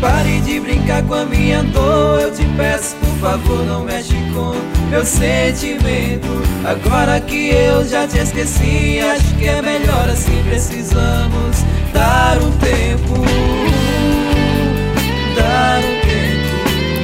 Pare de brincar com a minha dor, eu te peço, por favor, não mexe com meu sentimento. Agora que eu já te esqueci, acho que é melhor assim. Precisamos dar um tempo, dar um tempo.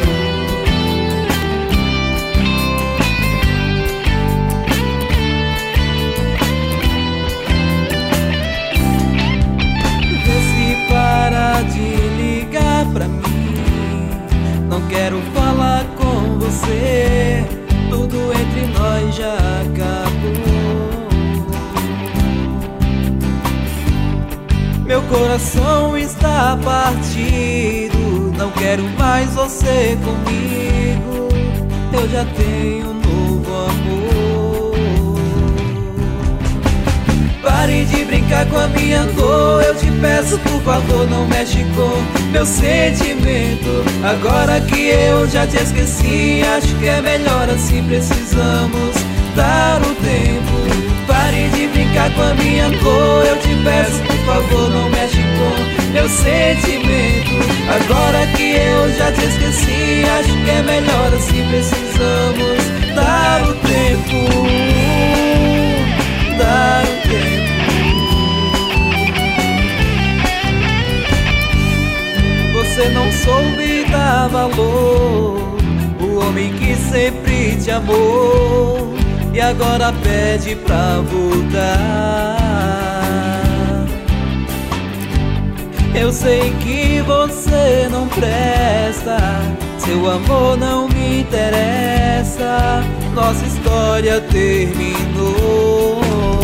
Vê se para de ligar pra mim. Não quero falar com você, tudo entre nós já acabou. Meu coração está partido, não quero mais você comigo. Eu já tenho um novo amor. Pare de brincar com a minha dor, eu te peço, por favor, não mexe com meu sentimento. Agora que eu já te esqueci, acho que é melhor assim. Precisamos dar um tempo. Pare de brincar com a minha dor, eu te peço, por favor, não mexe com meu sentimento. Agora que eu já te esqueci, acho que é melhor assim. Precisamos dar um tempo, dar um tempo. Você não soube dar valor, o homem que sempre te amou, e agora pede pra voltar. Eu sei que você não presta, seu amor não me interessa, nossa história terminou.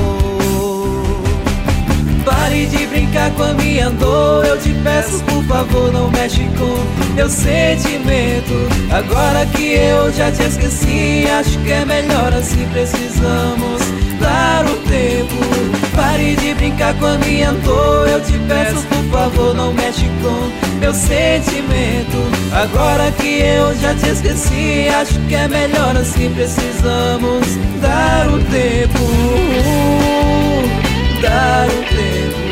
Pare de brincar com a minha dor, eu te peço, por favor, não mexe com meu sentimento. Agora que eu já te esqueci, acho que é melhor assim. Precisamos dar um tempo. Pare de brincar com a minha dor, eu te peço, por favor, não mexe com meu sentimento. Agora que eu já te esqueci, acho que é melhor assim. Precisamos dar um tempo, dar um tempo.